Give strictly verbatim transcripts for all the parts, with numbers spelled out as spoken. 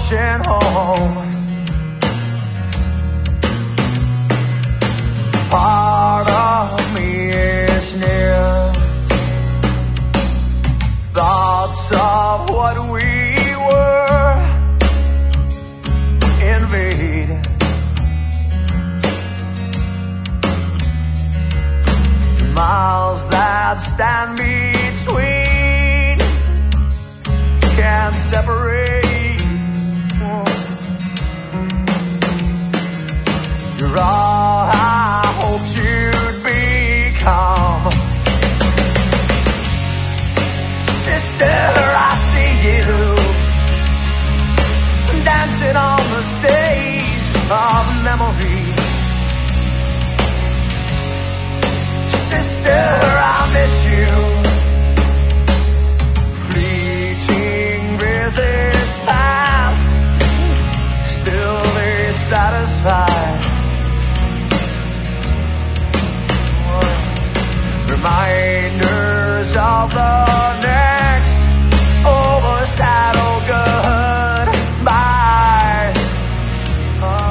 marching home. Part of me is near. Thoughts of what we were invade. Miles that stand between can't separate. You're all I hoped you'd become. Sister, I see you dancing on the stage of memory. Sister, I miss you. Fleeting breezes pass, still they satisfy. Reminders of the next overshadowed goodbye. Oh.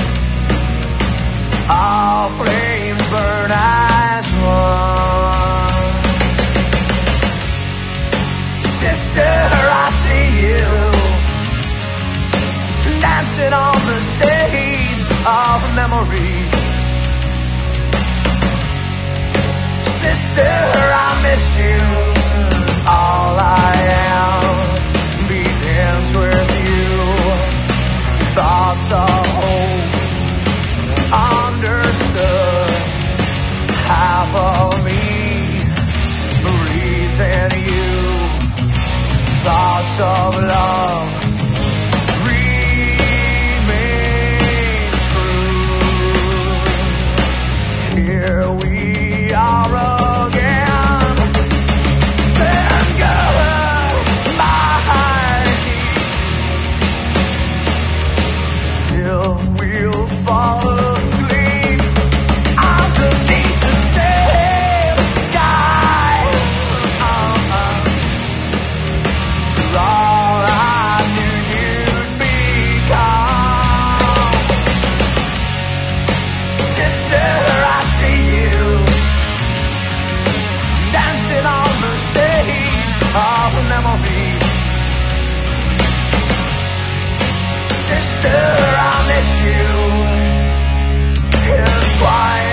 Our flames burn as one. Sister, I see you dancing on the stage of memory. Sister, I miss you. All I am begins with you. Thoughts of hope understood. Half of me breathes in you. Thoughts of love remain true. Here we are. Sister, I miss you. It's why